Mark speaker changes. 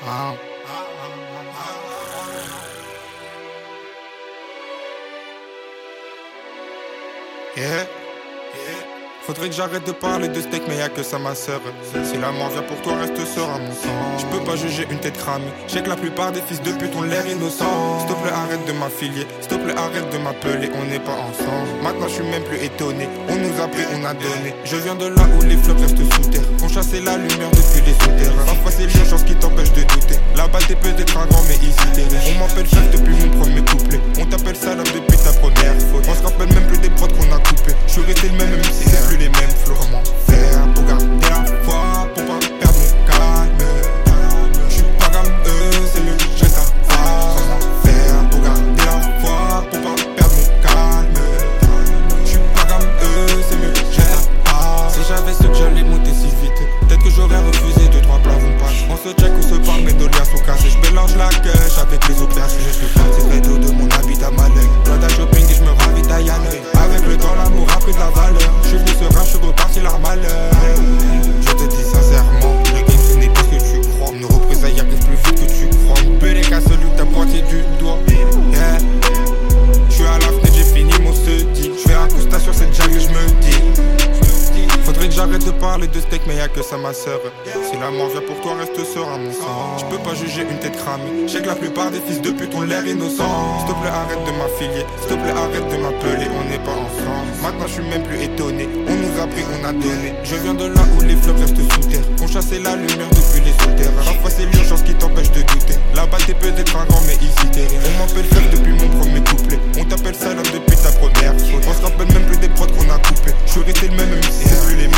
Speaker 1: Ah. Yeah. Faudrait que j'arrête de parler de steak, mais y'a que ça ma sœur. Si la mort vient pour toi, reste sera mon sang. Je peux pas juger une tête cramée. Je sais que la plupart des fils de pute ont l'air innocents. S'il te plaît, arrête de m'affilier. S'il te plaît, arrête de m'appeler. On n'est pas ensemble. Maintenant, je suis même plus étonné. On nous a pris, on a donné. Je viens de là où les fleuves restent sous terre. On chassait la lumière depuis les souterrains. Parfois, c'est l'urgence qui t'empêche de douter. Là-bas, t'es peut-être un grand, mais ici, t'es riche. On m'appelle frère depuis mon premier couplet. On t'appelle salope depuis ta première faute. On se rappelle même plus des prods qu'on a coupés. Je suis resté le même si c'est plus les mêmes flots. Comment faire pour garder la foi, pour pas perdre mon calme? Je suis pas comme eux, c'est mieux que je reste à part. Comment faire pour garder la foi, pour pas perdre mon calme? Je suis pas comme eux, c'est mieux que je reste à part. Si j'avais su que j'allais monter si vite, peut-être que j'aurais refusé 2-3 plats vont pas. On se check, on se parle, mes dolias sont cassés. Je mélange la cache avec les opérations. Je suis parti rédo de mon habitat malin. Plata shopping et je me ravitaille à l'œil. Avec le temps, l'amour a pris de la valeur. Je suis venu serein, je suis reparti l'arme malheur. Je te dis sincèrement, le game ce n'est pas ce que tu crois. Nos représailles arrivent plus vite que tu crois. Bélec à celui que t'as pointé du doigt. Yeah. Je suis à la fenêtre, j'ai fini mon seudi. Je fais un constat sur cette jungle et je me dis faudrait que j'arrête de parler de steak, mais y'a que ça ma sœur. Si la mort vient pour toi, reste sera mon sang. Je peux pas juger une tête cramée. Je sais que la plupart des fils de pute ont l'air innocents. S'il te plaît, arrête de m'affilier. S'il te plaît, arrête de m'appeler. On n'est pas ensemble. Maintenant, je suis même plus étonné. On nous a pris, on a donné. Je viens de là où les fleuves restent sous terre. On chassait la lumière depuis les souterrains. Parfois, c'est l'urgence qui t'empêche de douter. Là-bas, t'es peut-être un grand, mais ici, t'es rien. On m'appelle frère depuis mon premier couplet. On t'appelle salope depuis ta première faute. On se rappelle même plus des prods qu'on a coupés. Je suis resté le même si c'est plus les mêmes.